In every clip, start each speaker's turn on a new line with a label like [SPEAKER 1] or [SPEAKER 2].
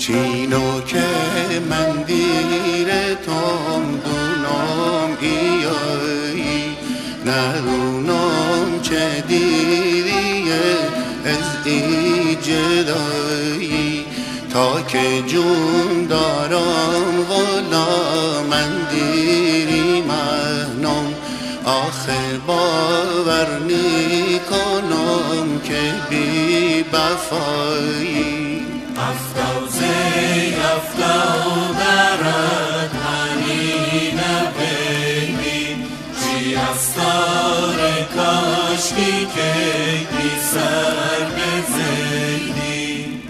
[SPEAKER 1] چینو که من دیر توم دونم ایایی نرونم چه دیریه از ای جدایی تا که جون دارم والا من دیری مهنم آخر باور نیکنم که بی بفایی
[SPEAKER 2] افتوزی افتو برد هنینه بیبی چی استار کاشکی که بی سر بزیدی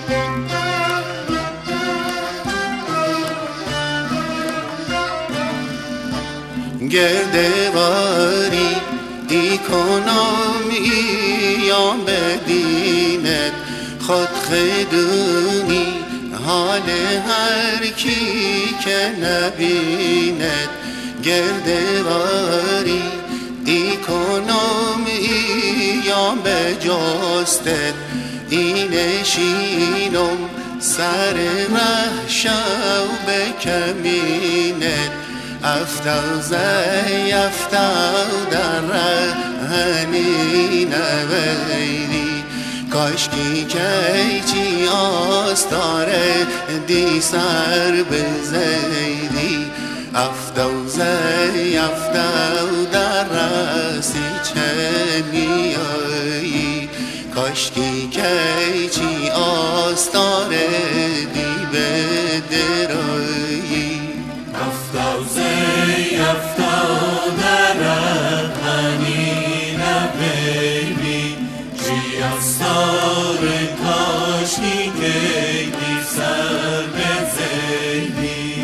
[SPEAKER 1] گردواری ای کنم ایام بدینت خود خدونی حال هر کی که نبیند گردواری ای کنم ایام بجستت ای نشینم سر ره شو بکمینت افتو زی افتو در رهنی نویدی کاشکی که چی آستاره دی سر بزیدی افتو زی افتو در رسی چه میایی کاشکی که چی آستاره دی بدرایی
[SPEAKER 2] افتوزی افتو در هنینه بیبی چی استار کاشکی که بی سر بزیدی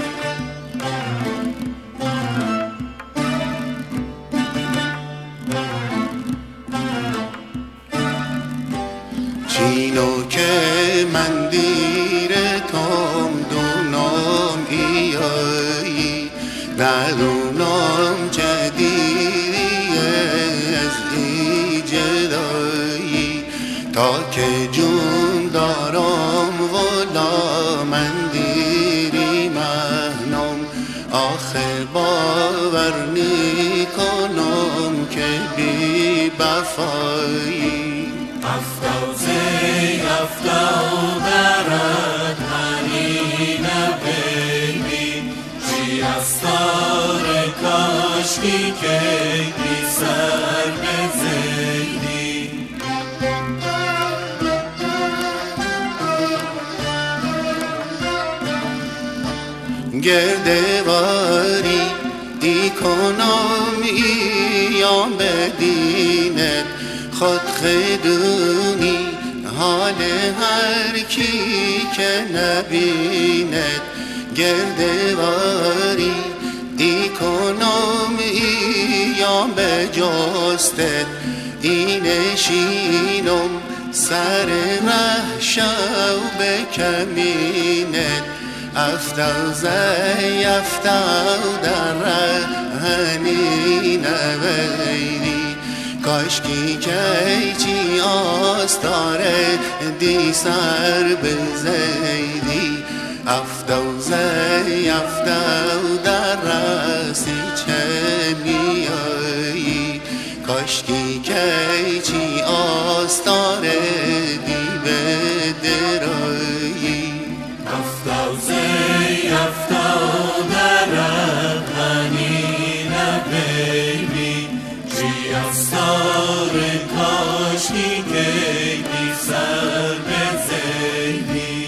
[SPEAKER 1] چینو که من دیر توم دونم ایایی ندونم چه دیریه از ای جدایی تا که جون دارم والا من دیری مهنم آخر باور نیکنم که بی بفایی
[SPEAKER 2] افتوزی افتو برد هنینه بیبی چی استار کاشکی که بی سر بزیدی
[SPEAKER 1] گردواری ای کنم ایام بدینت خود خدونی حال هر کی که نبیند گردواری ای کنم ایام بجستت ای نشینم سر ره شو بکمینت افتو زی افتو در رهنی نویدی کاشکی که چی آستاره دی سر بزیدی افتو زی افتو در رسی چه میایی کاشکی که چی آستاره دی بدرایی
[SPEAKER 2] افتوزی افتو در هنینه بیبی چی استار کاشکی که بی سر بزیدی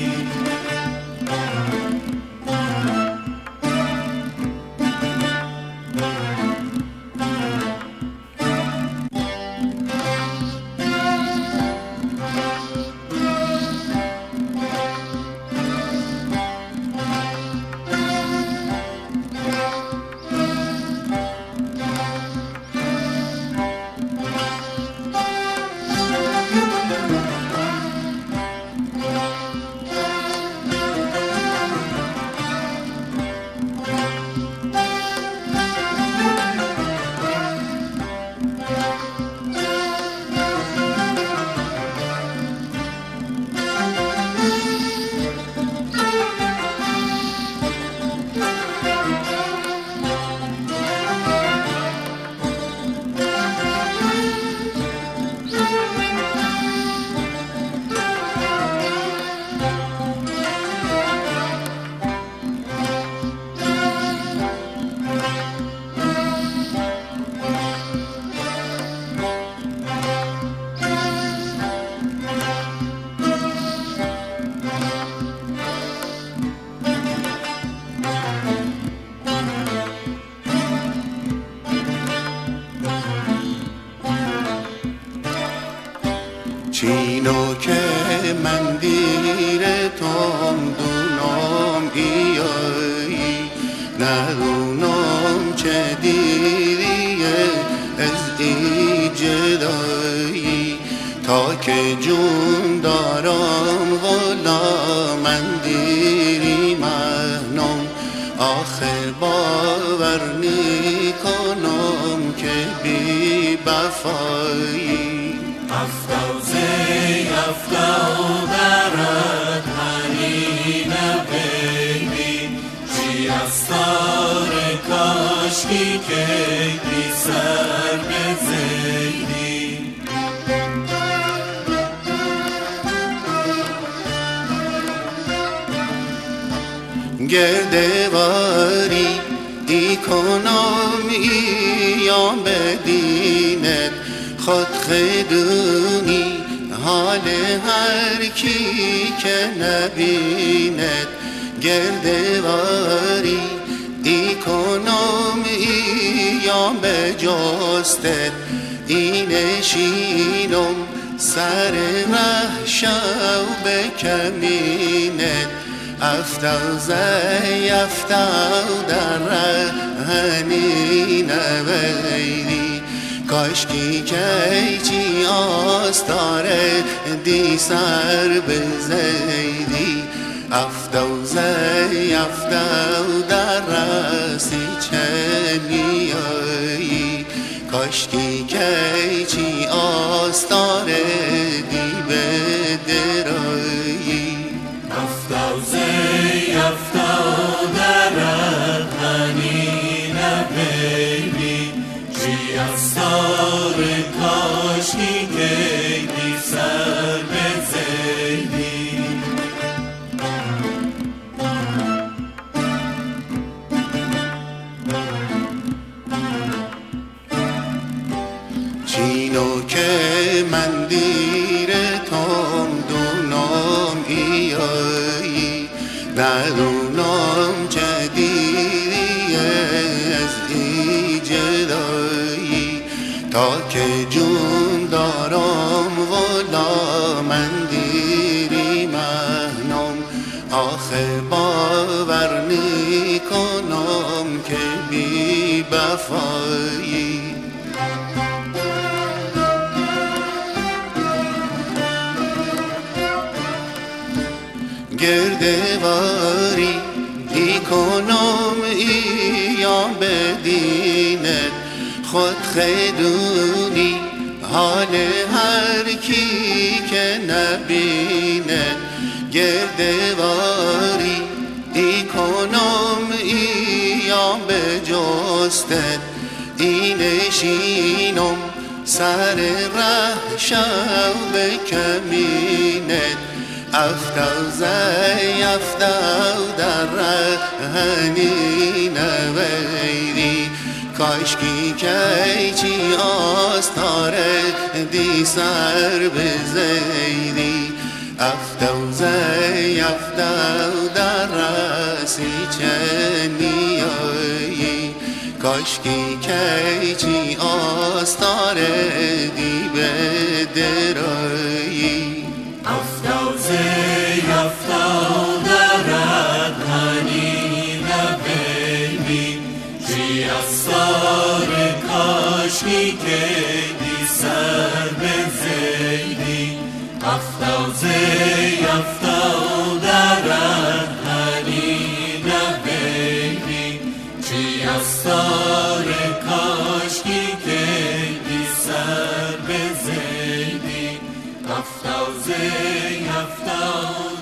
[SPEAKER 1] من دیر توم دونم ایایی ندونم چه دیریه از ای جدایی تا که جون دارم والا من دیری منم آخه باور نیکنم که بی بفایی
[SPEAKER 2] افتوزی افتو درد هنینه بیبی چی استار کاشکی که بی سر بزیدی
[SPEAKER 1] گردواری ای کنم ایام بدینت خود خدونی حال هر کی که نبیند گردواری ای کنم ایام بجستت ای نشینم سر ره شو بکمینت افتوزی افتو در هنی نویدی کاشکی که چی آستاره دی سر بزیدی افتوزی افتو در رسی چنیایی کاشکی که چی آستاره دی بدرایی
[SPEAKER 2] افتوزی افتو درد هنینه بیبی چی استار کاشکی که بی سر بزیدی
[SPEAKER 1] چینو که من دیر توم دونم ایایی ندونم چه دیریه از ای جدایی تا که جون دارم والا من دیری منم آخه باور نیکنم که بی بفایی گردواری ای کنم ایام بدینت خود خدونی حال هر کی که نبیند گردواری ای کنم ایام بجستت ای نشینم سر ره شو بکمینت افتوزی افتو در هنی نویدی کاشکی که چی آستاره دی سر بزیدی افتوزی افتو در رسی چنیایی کاشکی که چی آستاره دی بدرایی
[SPEAKER 2] افتوزی افتو درد هنینه بیبی چی استار کاشکی که بی سر بزیدی افتوزی افتو درد هنینه بیبی چی استار کاشکی که بی سر بزیدی افتوزی افتو